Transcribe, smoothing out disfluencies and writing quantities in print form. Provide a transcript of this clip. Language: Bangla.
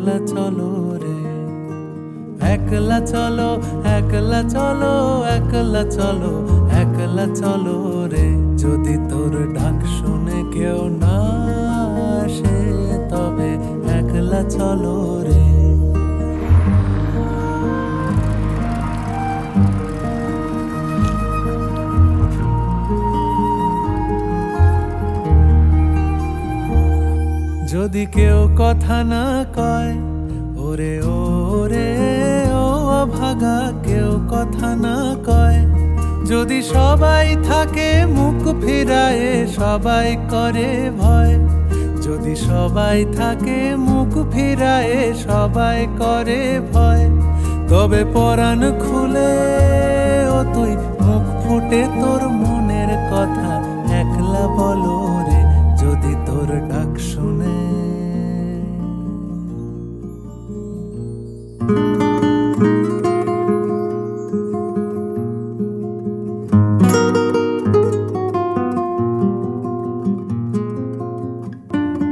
একলা চলো রে, একলা চলো, একলা চলো, একলা চলো, একলা চলো রে। যদি তোর ডাক শুনে কেউ না আসে, তবে একলা চলো রে। যদি কেউ কথা না কয়, ওরে ওরে ও অভাগা, কেউ কথা না কয়। যদি সবাই থাকে মুখ ফিরায়ে, সবাই করে ভয়। যদি সবাই থাকে মুখ ফিরায়ে, সবাই করে ভয়। তবে পরাণ খুলে ও তুই মুখ ফুটে তোর মনের কথা একলা বলো রে।